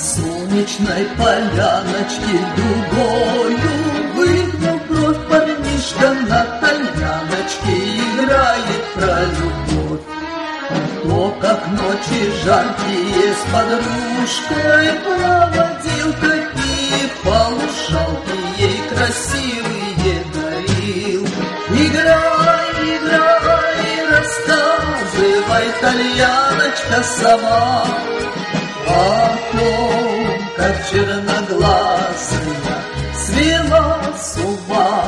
солнечной поляночке дугою выгнул бровь парнишка на тальяночке, играет про любовь. То, как ночи жаркие с подружкой проводил, какие полушалки ей красивые дарил. Играй, играй, рассказывай, тальяночка, сама о том, как черноглазая свела с ума.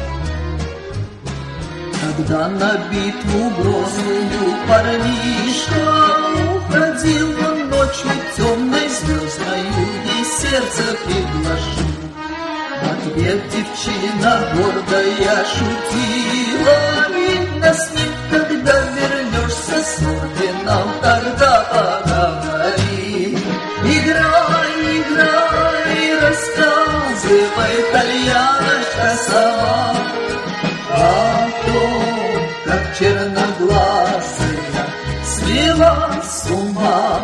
Когда на битву грозную парнишка уходил, он ночью темной звездною ей сердце предложил. В ответ девчина гордая шутила: видно, с ним, когда вернешься с орденом, тогда поговорим. Играй, играй, рассказывай, тальяночка, сама о том, как черноглазая свела с ума.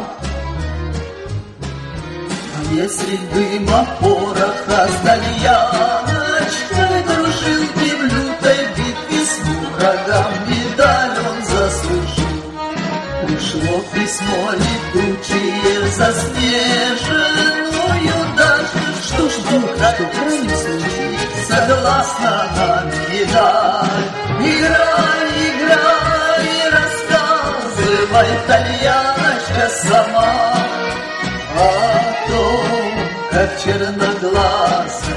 А если дыма пороха с тальяночкой дружил, и в лютой битве с врагом медаль он заслужил. Пришло письмо летучее, заснеженную даже, что ж вдруг, что в крайнем случае согласна на медаль. Играй, играй, рассказывай, тальяночка, сама о том, как черноглаз